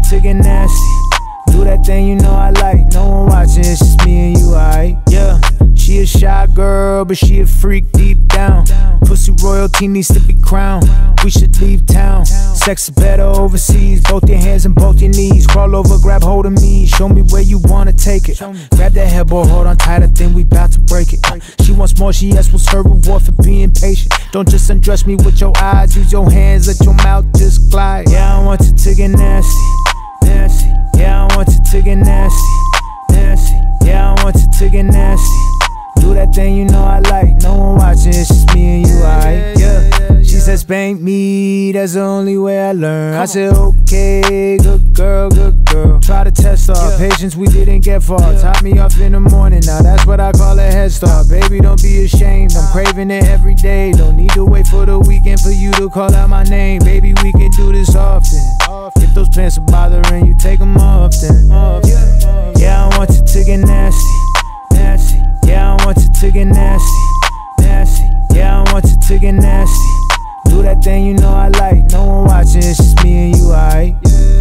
to get nasty. Do that thing you know I like. No one watching, it's just me and you, alright? Yeah. She a shy girl, but she a freak deep down. Pussy royalty needs to be crowned. We should leave town. Sex is better overseas. Both your hands and both your knees. Crawl over, grab hold of me. Show me where you wanna take it. Grab that headboard, hold on tight. I think we bout to break it. She wants more, she asks what's her reward for being patient. Don't just undress me with your eyes. Use your hands, let your mouth just glide. Yeah, I want you to get nasty, nasty. Yeah, I want you to get nasty, nasty. Yeah, I want you to get nasty. Do that thing you know I like. No one watching, it's just me and you, alright? Yeah. She said spank me, that's the only way I learn. I said okay, good girl, good girl. Try to test our patience, we didn't get far. Top me off in the morning, now that's what I call a head start. Baby, don't be ashamed, I'm craving it every day. Don't need to wait for the weekend for you to call out my name. Baby, we can do this often. If those pants are bothering you, take them off then. Yeah, I want you to get nasty, nasty. Yeah, I want you to get nasty, nasty. Yeah, I want you to get nasty. Do that thing you know I like. No one watching, it's just me and you, alright?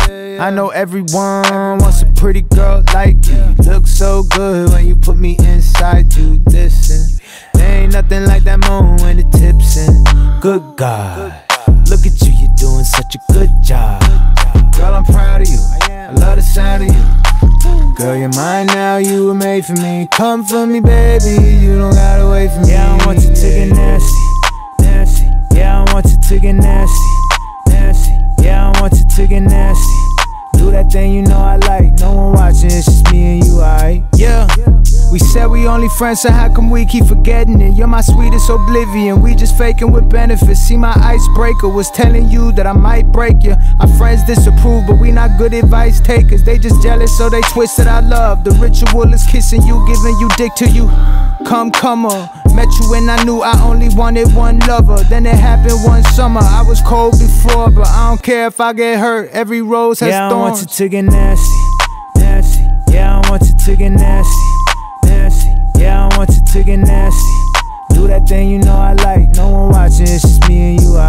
I know everyone wants a pretty girl like you. You look so good when you put me inside you. Listen, there ain't nothing like that moment when the tip's in. Good God, look at you, you're doing such a good job. Girl, I'm proud of you, I love the sound of you. Girl, you're mine now, you were made for me. Come for me, baby, you don't gotta wait for me. Yeah, I want you to get nasty, nasty. Yeah, I want you to get nasty, nasty. Yeah, I want you to get nasty. Do that thing you know I like. No one watching, it's just me and you, alright? Yeah. We said we only friends, so how come we keep forgetting it? You're my sweetest oblivion, we just faking with benefits. See, my icebreaker was telling you that I might break you. Our friends disapprove, but we not good advice takers. They just jealous, so they twisted our love. The ritual is kissing you, giving you dick to you. Comer. Met you when I knew I only wanted one lover. Then it happened one summer. I was cold before, but I don't care if I get hurt. Every rose has thorns. Yeah, I want you to get nasty, nasty. Yeah, I want you to get nasty, nasty. Yeah, I want you to get nasty. Do that thing you know I like. No one watching, it's just me and you,